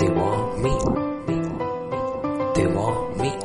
They want me. They want me.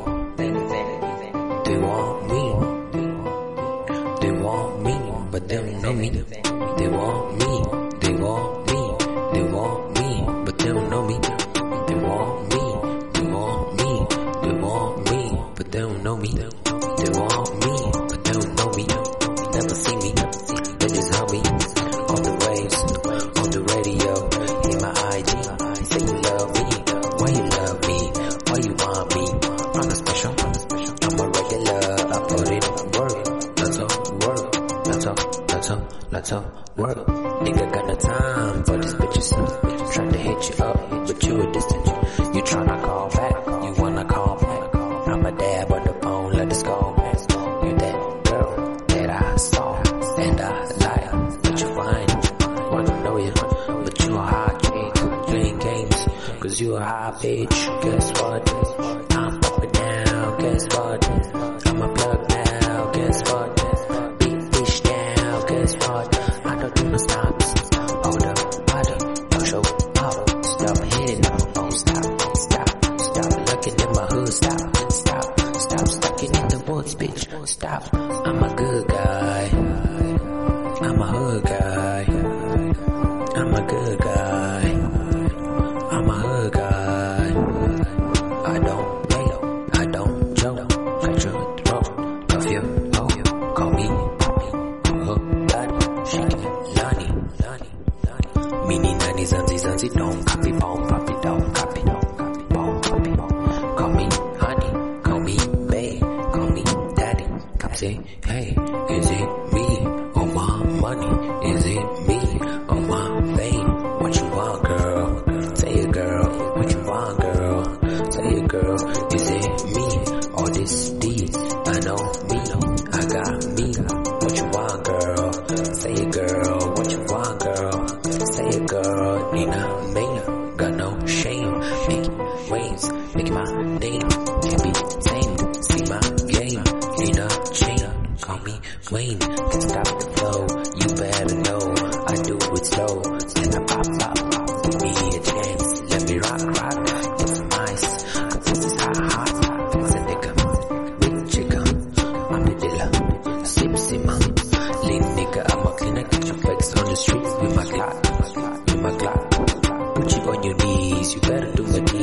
They want me. They want me, but they don't know me. They want me. They want me. They want me, but they don't know me. They want me. They want me. They want me, but they don't know me. They want me, but they don't know me. Never see me. They just help me on the waves, on the radio. Hit my IG, say you love me. Why you love me? Why you want me? I'm not special. I'm a regular. I put in work. Let's all work. Let's all work. Nigga got no time for these bitches. Trying to hit you up, but you a distant. You tryna call back, you wanna call back. I'm a dab on the phone, let us go. You that girl that I saw, and I lie, but you fine. Wanna know you, but you a hot chick. Playing games, cause you a hot bitch. Guess what? I'm up and down, guess what? I'm a plug now, guess what? Big bitch now, guess what? I don't do no stops. Hold up, no show up. Stop hitting up, oh stop looking in my hood, stop stucking in the woods, bitch, stop. I'm a good guy, I'm a hood guy, I'm a good guy, I'm a hood guy. I don't play, I don't joke, cut your throat, cuff your hoe, call me hook daddy, shake it, Lani. Mini nani zanzi don't copy, bomb copy, don't copy, bomb copy. Call me honey, call me babe, call me daddy. Come say, hey, is it me or my money? Is it me or my babe? What you want, girl? Say it, girl. What you want, girl? Say it, girl. Is it me or this deed? I know me, I got me. What you want, girl? Say it, girl. What you want, girl? Say it, girl. Nina, Mania, got no shame. Making waves, making my name. Can't be tamed. See my game. Nina, chain. Call me Wayne. Can stop the flow. You better know. I do it slow. And I pop. Give me a chance. Let me rock. Get some ice. Cause this is hot. It's a nigga. Big chicken. I'm the dealer. Sip, man. Lean nigga, I'm a cleaner. Get your flex on the street with my Glock. Put you on your knees, you better do it.